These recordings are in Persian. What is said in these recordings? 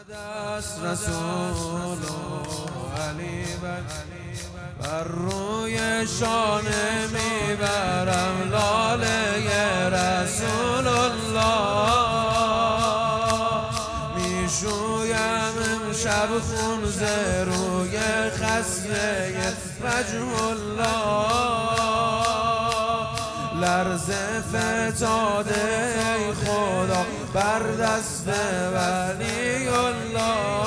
است رسول علی بر روی شانه میبرم لاله رسول الله، میشویم امشب خون ز روی خصیه وجه الله، لرزه فتاده ای خدا بر دست ولی الله،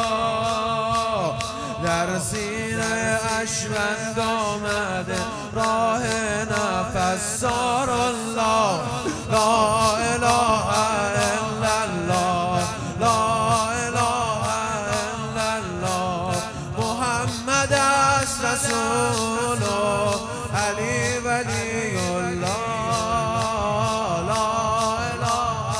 در سینه اشبند آمده راه نفس سار الله، لا اله الا الله، لا اله الا الله، محمد است رسول علی ولی الله، لا اله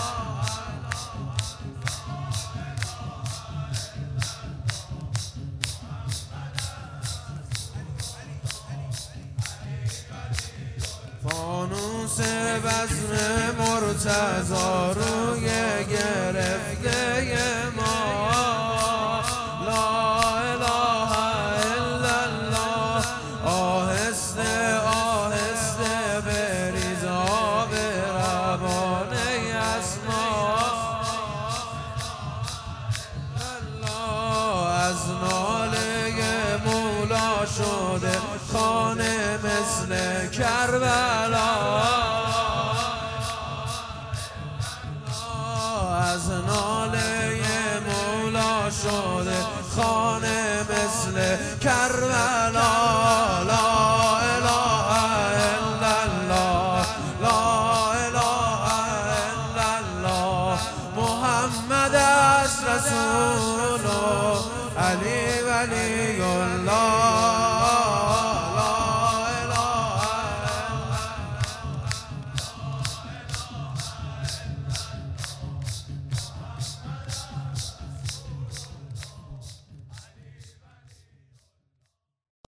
فانوس بزم مرتضی روی گرفته ما، لا اله الا الله، آهسته آهسته بریز آب روانه اسما، از ناله مولا شده خانه مثل کربلا، از ناله مولا شده خانه مثل کربلا، لا اله الا الله، لا اله الا الله، محمد است رسول علی ولی الله.